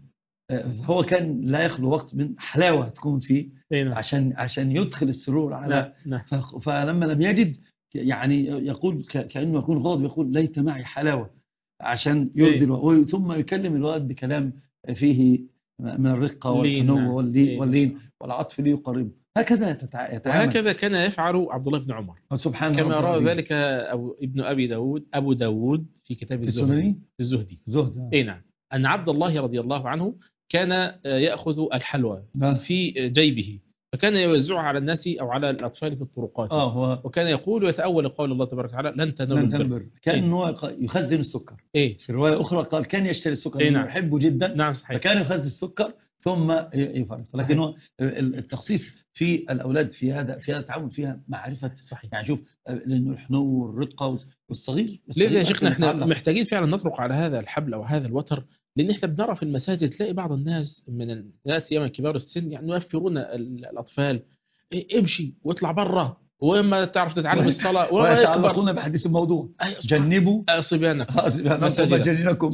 S2: هو كان لا يخلو وقت من حلاوة تكون فيه عشان عشان يدخل السرور على لا. لا. فلما لم يجد يعني يقول كأنه يكون غاضب، يقول ليت معي حلاوة عشان يرضي الولد، ثم يكلم الولد بكلام فيه من الرقة والحنو واللين, واللين والعطف ليقربه. هكذا يتعامل.
S1: وهكذا كان يفعل عبد الله بن عمر
S2: سبحان
S1: كما رأى ذلك أو ابن أبي داود أبو داود في كتاب الزهدي الزهدي
S2: زهد.
S1: اي نعم، أن عبد الله رضي الله عنه كان يأخذ الحلوى في جيبه فكان يوزعها على الناس أو على الأطفال في الطرقات.
S2: آه هو
S1: وكان يقول ويتأول قول الله تبارك وتعالى لن تنالوا البر.
S2: كان إيه؟ يخزن السكر.
S1: إيه؟
S2: في رواية أخرى قال كان يشتري السكر.
S1: إيه نعم.
S2: يحبه جدا.
S1: نعم صحيح.
S2: فكان يخزن السكر ثم يفرق. لكن هو التخصيص في الأولاد في هذا في هذا التعامل فيها معرفة.
S1: صحيح.
S2: يعني شوف لأنه الحنو والرقة والصغير.
S1: لذا يا شيخنا احنا محتاجين فعلا نطرق على هذا الحبل أو هذا الوتر، لأن احنا بنرى في المساجد تلاقي بعض الناس من الناس ياما كبار السن يعني يوفرون الأطفال امشي واطلع برا وإما تعرف تتعلم الصلاة
S2: ويتعلقون بحديث الموضوع. جنبوا
S1: صبيانك
S2: جنينكم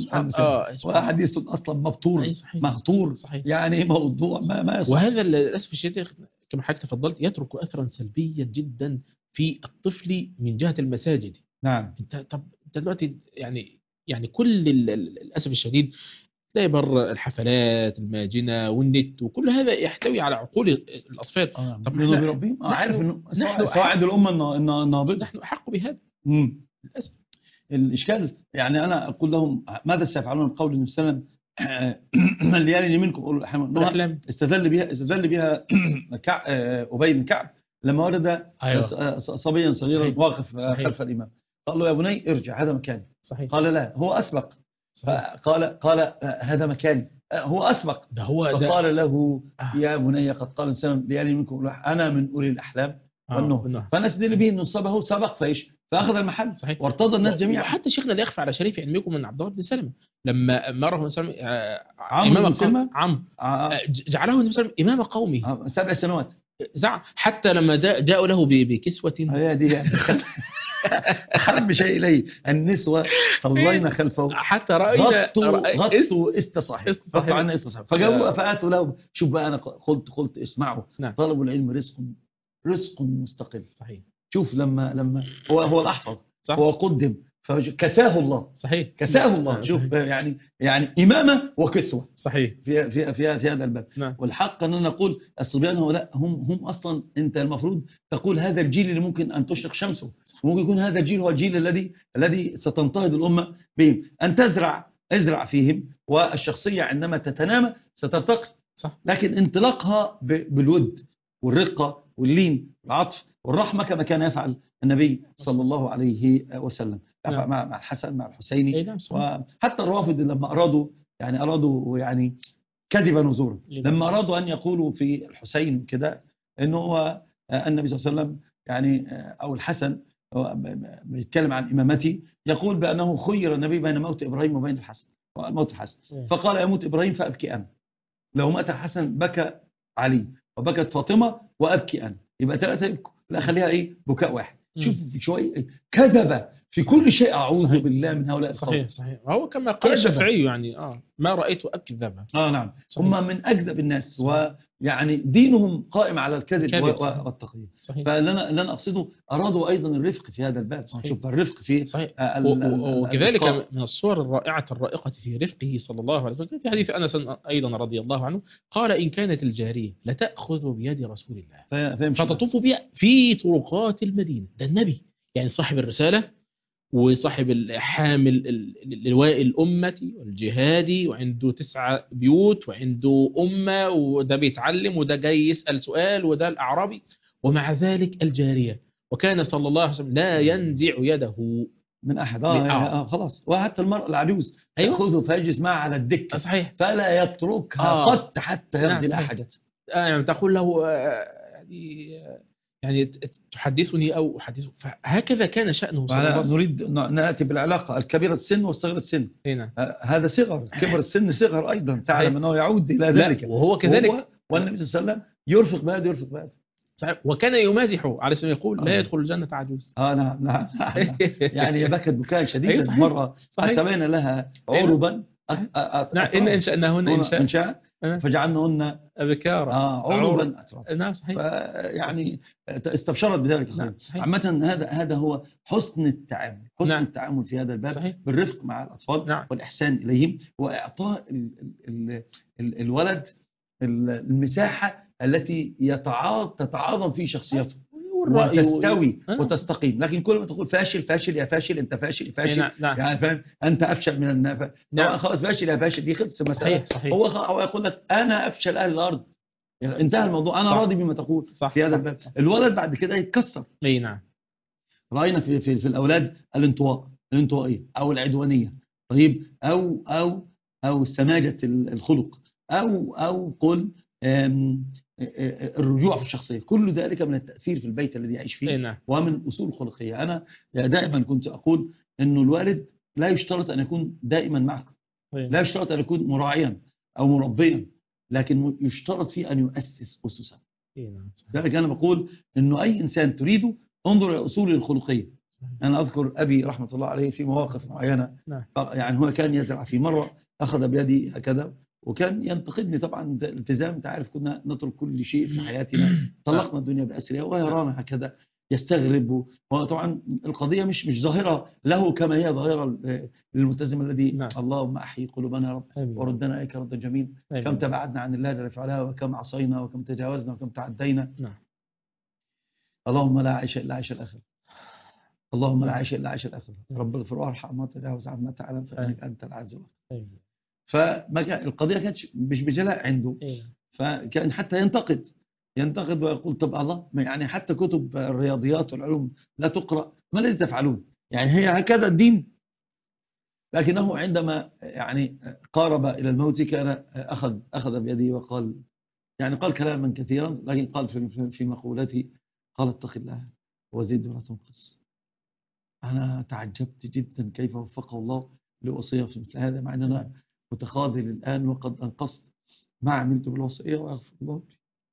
S2: وحديث أصلا مبطور مهطور. يعني موضوع ما ما يصح.
S1: وهذا للأسف الشديد كما حضرتك تفضلت يترك أثرا سلبيا جدا في الطفل من جهة المساجد.
S2: نعم.
S1: انت طب انت دلوقتي يعني يعني كل للأسف الشديد تلاقي بر الحفلات الماجنة والنت وكل هذا يحتوي على عقول الأطفال.
S2: آه. طب نحن بربهم عارف إنه سواعد الأمة النابضة.
S1: نحن أحق بهذا.
S2: امم للأسف الإشكال يعني أنا أقول لهم ماذا سيفعلون بقول النبي صلى الله عليه وسلم الليالي منكم أولو الأحلام. استدل بها استدل بها أبي بن كعب لما ورد أيوة. صبيا صغيرا واقف خلف الإمام قال له يا بني ارجع هذا مكاني.
S1: صحيح.
S2: قال لا هو أسبق. قال قال هذا مكاني هو أسبق.
S1: ده هو
S2: فقال ده. له يا بني قد قال الإنسان ليالي منكم أنا من أولي الأحلام والنهى. فنستدل به أنه صبه سبق فإيش فأخذ المحل.
S1: صحيح.
S2: وارتضى الناس جميعا.
S1: وحتى شيخنا لا يخفى على شريف علمكم من عبد الله بن سلمة لما مره بن سلمة
S2: عمرو بن سلمة
S1: عمرو جعله النبي صلى الله عليه وسلم إمام قومه
S2: سبع سنوات.
S1: حتى لما جاءوا له بكسوة
S2: هي دي أحب شيء إليه النسوة صلينا خلفه
S1: حتى رأينا
S2: غطوا غطوا استصحيح غطوا عنا استصحيح فجاءوا فآتوا له. شوف بقى أنا قلت قلت اسمعوا. نعم. طلب العلم رزق رزق مستقل.
S1: صحيح.
S2: شوف لما لما هو هو الأحفظ صح. هو قدم فكساه الله.
S1: صحيح.
S2: كساه الله. نعم. شوف يعني يعني إمامة وكسوة.
S1: صحيح.
S2: في في في, في هذا الباب.
S1: نعم.
S2: والحق أننا نقول الصبيان هؤلاء هم هم أصلا أنت المفروض تقول هذا الجيل اللي ممكن أن تشرق شمسه. ممكن يكون هذا الجيل هو الجيل الذي الذي ستنتهض الأمة بهم. أن تزرع ازرع فيهم والشخصية عندما تتنامى سترتقي.
S1: صح.
S2: لكن انطلاقها بالود والرقة واللين والعطف والرحمة كما كان يفعل النبي صلى الله عليه وسلم. نعم. مع مع الحسن مع الحسيني.
S1: نعم.
S2: وحتى الرافض لما أرادوا يعني أرادوا يعني كذبا وزورا لما أرادوا أن يقولوا في الحسين كده إنه هو النبي صلى الله عليه وسلم يعني أو الحسن بيتكلم عن إمامتي يقول بأنه خير النبي بين موت إبراهيم وبين الحسن موت الحسن فقال يموت إبراهيم فأبكي أنا. لو مات الحسن بكى علي وبكت فاطمة وأبكي أنا. يبقى ثلاثة يبكوا. لا خليها إيه بكاء واحد. شوف شوي كذب في كل شيء. أعوذ صحيح. بالله من هؤلاء القوم.
S1: صحيح صحيح. هو كما قال الشافعي يعني آه ما رأيت أكذب.
S2: آه نعم. هم من أكذب الناس صحيح. ويعني دينهم قائم على الكذب والتقييد. فلنا لن أقصده أرادوا أيضا الرفق في هذا الباب. شوف الرفق في
S1: صحيح. وكذلك من الصور الرائعة الرائقة في رفقه صلى الله عليه وسلم في حديث أنس أيضا رضي الله عنه قال إن كانت الجارية لتأخذ بيد رسول الله فتطوف بها في طرقات المدينة. ده النبي يعني صاحب الرسالة وصاحب الحامل لواء الأمة والجهادي وعنده تسعة بيوت وعنده أمة وده بيتعلم وده جاي يسأل سؤال وده الأعرابي ومع ذلك الجارية وكان صلى الله عليه وسلم لا ينزع يده
S2: من أحد آه,
S1: آه.
S2: آه خلاص. وحتى المرأة العجوز
S1: أيوة.
S2: تأخذه فيجلس معها على الدكة
S1: صحيح.
S2: فلا يتركها
S1: آه.
S2: قط حتى يقضي لها حاجته.
S1: آه يعني تقول له آه يعني آه يعني تحدثني أو أحدثه. فهكذا كان شأنه صلى الله عليه وسلم.
S2: نريد نأتي بالعلاقة الكبيرة السن والصغير السن.
S1: هنا.
S2: آه هذا صغر، كبر السن صغر أيضا، تعلم أنه يعود إلى ذلك.
S1: وهو كذلك.
S2: والنبي صلى الله عليه وسلم يرفق بهذا يرفق بهذا.
S1: صحيح. وكان يمازح على اسم يقول لا يدخل الجنة عجوز.
S2: اه نعم نعم, نعم. يعني بكت بكاء شديدا.
S1: أيوة
S2: مرة أتبين لها عربا
S1: نعم إن إنشأناهن إنشاء
S2: إنشاء فجعلنهن
S1: أبكارا
S2: آه عربا أترابا.
S1: نعم صحيح.
S2: يعني استبشرت بذلك.
S1: نعم
S2: عامة هذا هذا هو حسن التعامل، حسن نعم. التعامل في هذا الباب صحيح. بالرفق مع الأطفال نعم. والإحسان إليهم وإعطاء ال ال ال ال الولد المساحة التي يتعاظم تتعاظم في شخصيته وتستوي أه؟ وتستقيم. لكن كل ما تقول فاشل فاشل يا فاشل انت فاشل فاشل نعم. نعم. يعني فاهم انت افشل من الناس نعم. خلاص فاشل يا فاشل دي خلصت المساله. هو هو يقول لك انا افشل اهل الارض يعني انتهى الموضوع. انا صح. راضي بما تقول صح. في هذا الباب. الولد بعد كده يتكسر.
S1: اي نعم.
S2: راينا في في, في الاولاد الانطواء الانطوائيه او العدوانيه طيب او او او سماجه الخلق او او قل الرجوع في الشخصية. كل ذلك من التأثير في البيت الذي يعيش فيه نعم. ومن أصول خلقية. أنا دائما كنت أقول أنه الوالد لا يشترط أن يكون دائما معكم لا يشترط أن يكون مراعيا أو مربيا لكن يشترط فيه أن يؤسس أسسا. ذلك أنا بقول أنه أي إنسان تريده انظر إلى أصوله الخلقية. أنا أذكر أبي رحمة الله عليه في مواقف معينة نعم. يعني هو كان يزرع في مرة أخذ بيدي هكذا وكان ينتقدني طبعا التزام. انت عارف كنا نترك كل شيء في حياتنا طلقنا الدنيا بأسرها ويرانا هكذا يستغرب. وطبعا القضية مش مش ظاهرة له كما هي ظاهرة للملتزم الذي نعم. اللهم أحيي قلوبنا يا رب وردنا إليك ردا جميل. كم تبعدنا عن الله جل وعلا وكم عصينا وكم تجاوزنا وكم تعدينا نعم. اللهم لا عيش إلا عيش الآخرة. اللهم لا عيش إلا عيش الآخرة. رب اغفر وارحم ما تجاوز عما تعلم فإنك أنت العز والجل. فما كان القضية كانت مش بجلاء عنده فكان حتى ينتقد ينتقد ويقول طب الله يعني حتى كتب الرياضيات والعلوم لا تقرأ ما الذي تفعلون يعني هي هكذا الدين. لكنه عندما يعني قارب إلى الموت كان أخذ أخذ بيده وقال يعني قال كلاما كثيرا لكن قال في في مقولته قال اتق الله وزد ولا تنقص. أنا تعجبت جدا كيف وفقه الله لوصية في مثل هذا مع أننا متخاذل الآن وقد أنقصت ما عملت بالوصية وأغفر الله.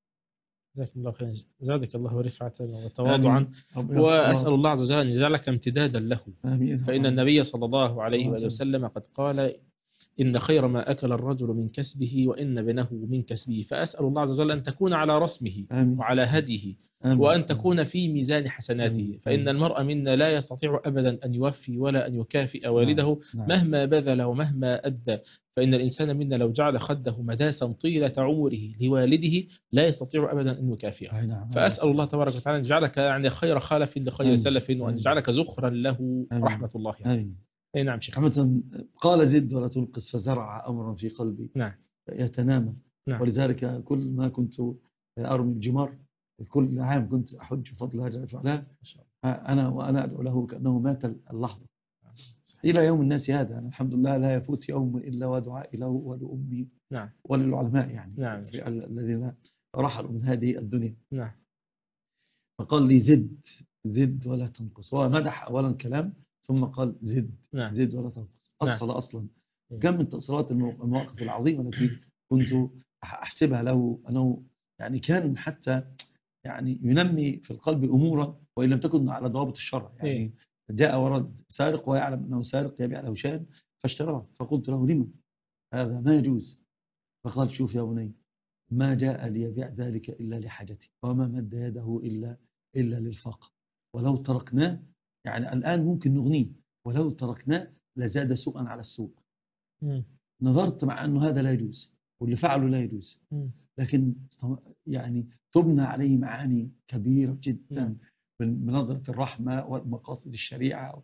S1: جزاك الله خير. زادك الله رفعة وتواضعا وأسأل الله عز وجل أن يجعلك امتدادا له. آمين. فإن النبي صلى الله عليه وسلم قد قال إن خير ما أكل الرجل من كسبه وإن ابنه من كسبه. فأسأل الله عز وجل أن تكون على رسمه آمين. وعلى هديه آمين. وأن تكون في ميزان حسناته آمين. فإن المرء منا لا يستطيع أبدا أن يوفي ولا أن يكافئ والده نعم. مهما بذل ومهما أدى. فإن الإنسان منا لو جعل خده مداسا طيلة عمره لوالده لا يستطيع أبدا أن يكافئه نعم. فأسأل الله تبارك وتعالى أن يجعلك يعني خير خلف لخير سلف وأن يجعلك زخرا له آمين. رحمة الله يعني. آمين. اي نعم شيخ.
S2: قال زد ولا تنقص فزرع أمرا في قلبي
S1: نعم.
S2: يتنامى
S1: نعم.
S2: ولذلك كل ما كنت أرمي الجمار كل عام كنت أحج بفضل الله جل وعلا أنا وأنا أدعو له كأنه مات اللحظة صحيح. إلى يوم الناس هذا أنا الحمد لله لا يفوت يوم إلا ودعاء له ولأمي
S1: نعم.
S2: وللعلماء يعني
S1: نعم.
S2: الذين رحلوا من هذه الدنيا
S1: نعم.
S2: فقال لي زد زد ولا تنقص. ومدح أولا كلام ثم قال زد
S1: نعم.
S2: زد ولا تنقص. أصل نعم. أصلا كم من تأصيلات المواقف العظيمة التي كنت أحسبها له أنه يعني كان حتى يعني ينمي في القلب أمورا وإن لم تكن على ضوابط الشرع يعني جاء ورد سارق ويعلم أنه سارق يبيع له شان فاشتراه فقلت له لما هذا ما يجوز. فقال شوف يا بني ما جاء ليبيع ذلك إلا لحاجتي وما مد يده إلا إلا للفاقة ولو تركناه يعني الآن ممكن نغنيه ولو تركناه لزاد سوءا على السوء.
S1: م.
S2: نظرت مع أنه هذا لا يجوز واللي فعله لا يجوز
S1: م.
S2: لكن يعني تبنى عليه معاني كبيرة جدا من نظرة الرحمة ومقاصد الشريعة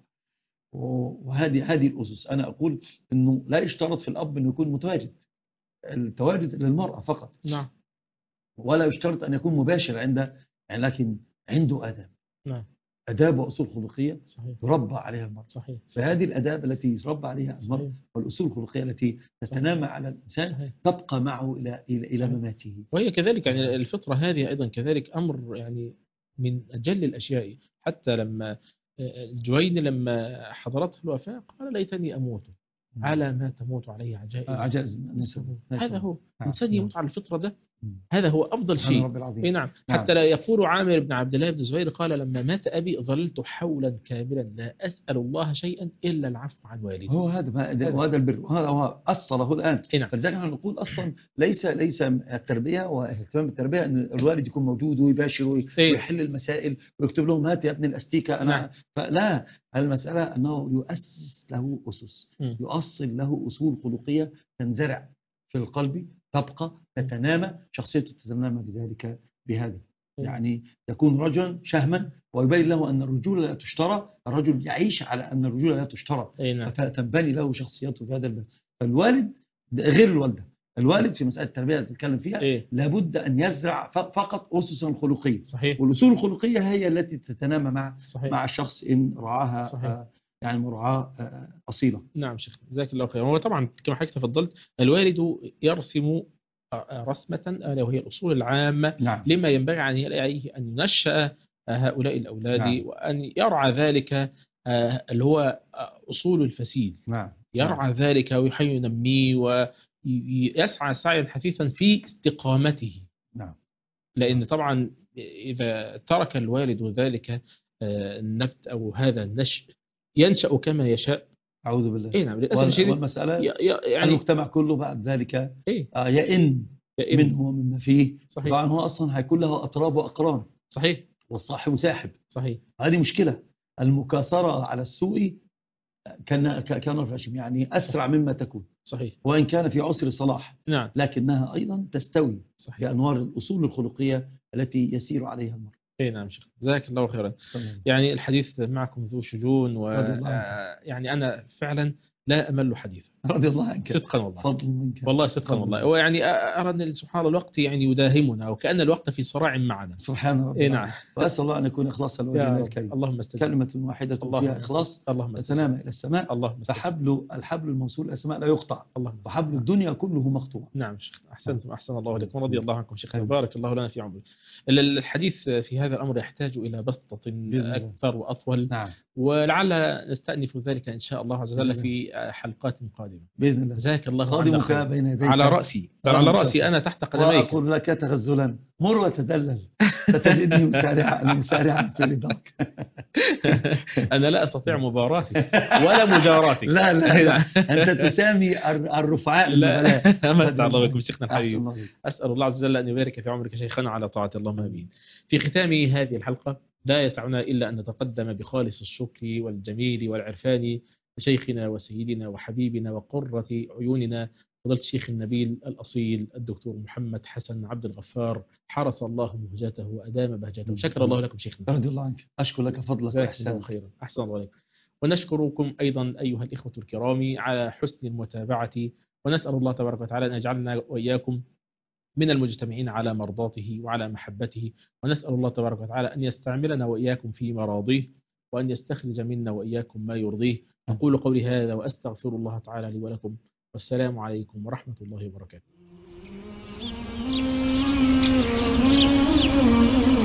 S2: وهذه هذه الأسس. أنا أقول أنه لا يشترط في الأب أنه يكون متواجد التواجد للمرأة فقط
S1: نعم.
S2: ولا يشترط أن يكون مباشر عنده يعني لكن عنده آداب
S1: نعم.
S2: آداب وأصول خلقية
S1: صحيح
S2: يربى عليها المرء.
S1: صحيح
S2: فهذه الآداب التي يربى عليها المرء
S1: صحيح
S2: والأصول الخلقية التي تتنامى على الإنسان
S1: صحيح.
S2: تبقى معه إلى إلى إلى
S1: صحيح.
S2: مماته.
S1: وهي كذلك يعني الفطرة هذه أيضا كذلك أمر يعني من أجل الأشياء. حتى لما الجويني لما حضرته الوفاة قال ليتني أموت على ما تموت عليه عجائز
S2: عجائز
S1: السموم. هذا هو
S2: نعم.
S1: الإنسان يموت على الفطرة ده،
S2: مم.
S1: هذا هو أفضل
S2: سبحان
S1: شيء.
S2: رب العظيم.
S1: إيه نعم.
S2: نعم.
S1: حتى لا يقول عامر بن عبد الله بن الزبير قال لما مات أبي ظللت حولا كاملا لا أسأل الله شيئا إلا العفو عن والدي.
S2: هو هذا ما
S1: هذا.
S2: وهذا البر، هذا هو أصله الآن.
S1: إيه نعم.
S2: فلذلك نحن نقول أصلا ليس ليس التربية واهتمام التربية أن الوالد يكون موجود ويباشر وي-
S1: إيه.
S2: ويحل المسائل ويكتب لهم هات يا ابن الأستيكة أنا.
S1: نعم.
S2: فلا، المسألة أنه يؤسس له أسس،
S1: مم.
S2: يؤصل له أصول خلقية تنزرع في القلب، تبقى تتنامى، شخصيته تتنامى بذلك بهذا.
S1: مم.
S2: يعني يكون رجلا شهما ويبين له أن الرجولة لا تشترى، الرجل يعيش على أن الرجولة لا تشترى،
S1: إيه نعم.
S2: فتنبني له شخصيته في هذا الباب. فالوالد غير الوالدة، الوالد في مسألة التربية اللي تتكلم فيها
S1: إيه.
S2: لابد أن يزرع ف- فقط أسس خلقية،
S1: صحيح
S2: والأصول الخلقية هي التي تتنامى مع
S1: صحيح
S2: مع الشخص إن رعاها
S1: صحيح.
S2: آه، يعني مرعاة آه، أصيلة.
S1: نعم شيخ جزاك الله خيرا. هو طبعا كما حضرتك تفضلت الوالد يرسم رسمة ألا وهي الأصول العامة
S2: نعم.
S1: لما ينبغي عليه أن ينشأ هؤلاء الأولاد.
S2: نعم.
S1: وأن يرعى ذلك آه، اللي هو أصول الفسيل،
S2: نعم.
S1: يرعى ذلك ويحيي ينميه ويسعى سعيا حثيثا في استقامته.
S2: نعم.
S1: لأن طبعا إذا ترك الوالد ذلك آه، النبت أو هذا النشء ينشأ كما يشاء.
S2: أعوذ بالله.
S1: إيه نعم للأسف
S2: وال-
S1: الشديد
S2: والمسألة
S1: ي- ي- يعني
S2: المجتمع كله بعد ذلك
S1: إيه
S2: آه، يئن
S1: يئن.
S2: منه ومما فيه.
S1: صحيح
S2: طبعا هو أصلا هيكون له أطراب وأقران،
S1: صحيح
S2: والصاحب ساحب.
S1: صحيح
S2: هذه مشكلة. المكاثرة على السوء كان كان الرجم يعني أسرع مما تكون،
S1: صحيح
S2: وإن كان في عسر صلاح،
S1: نعم
S2: لكنها أيضا تستوي
S1: صحيح.
S2: بأنوار الأصول الخلقية التي يسير عليها المرء.
S1: اي نعم شيخ جزاك الله خيرا.
S2: تمام.
S1: يعني الحديث معكم ذو شجون و
S2: رضي الله عنك.
S1: آه، يعني أنا فعلا لا أمل حديثا
S2: رضي الله عنك.
S1: صدقا والله.
S2: فضل منك.
S1: والله صدقا
S2: فضل
S1: والله.
S2: منك.
S1: ويعني أرى أن سبحان الله الوقت يعني يداهمنا وكأن الوقت في صراع معنا.
S2: سبحان ربي.
S1: اي نعم.
S2: وأسأل الله أن يكون إخلاصا
S1: يا
S2: لوجهنا
S1: رب.
S2: الكريم.
S1: اللهم استجب.
S2: كلمة واحدة
S1: اللهم
S2: فيها إخلاص
S1: اللهم استجب.
S2: تتنامى إلى السماء،
S1: اللهم استجب.
S2: فحبل الحبل الموصول إلى السماء لا يقطع،
S1: اللهم استجب.
S2: وحبل الدنيا كله مقطوع.
S1: نعم شيخ أحسنتم أحسن الله إليكم رضي الله عنكم شيخنا
S2: خير.
S1: بارك الله لنا في عمرك. الحديث في هذا الأمر يحتاج إلى بسطة
S2: الله.
S1: أكثر وأطول،
S2: نعم.
S1: ولعل نستأنف ذلك إن شاء الله عز وجل
S2: بإذن
S1: في حلقات قادمة
S2: بإذن الله.
S1: جزاك الله عنا
S2: قادمك
S1: خير.
S2: بين يديك
S1: على رأسي بل على رأسي أنا تحت قدميك.
S2: وأقول لك تغزلا مر وتدلل فتجدني مسارعا مسارعا في رضاك.
S1: أنا لا أستطيع مباراتك ولا مجاراتك.
S2: لا لا, لا. أنت تسامي الر- الرفعاء
S1: لا
S2: المبلاة.
S1: أمتع الله بكم شيخنا الحبيب.
S2: أحسن الله.
S1: أسأل الله عز وجل أن يبارك في عمرك شيخنا على طاعة اللهم آمين. في ختام هذه الحلقة لا يسعنا إلا أن نتقدم بخالص الشكر والجميل والعرفان لشيخنا وسيدنا وحبيبنا وقرة عيوننا فضيلة الشيخ النبيل الأصيل الدكتور محمد حسن عبد الغفار، حرس الله مهجته وأدام بهجته. شكر الله لكم شيخنا.
S2: رضي الله عنك. أشكر لك فضلك
S1: جزاك الله
S2: وإحسانك.
S1: خيرا. أحسن الله عليكم. ونشكركم أيضا أيها الإخوة الكرام على حسن المتابعة، ونسأل الله تبارك وتعالى أن يجعلنا وإياكم من المجتمعين على مرضاته وعلى محبته، ونسأل الله تبارك وتعالى أن يستعملنا وإياكم في مراضيه وأن يستخرج منا وإياكم ما يرضيه. أقول قولي هذا وأستغفر الله تعالى لي ولكم، والسلام عليكم ورحمة الله وبركاته.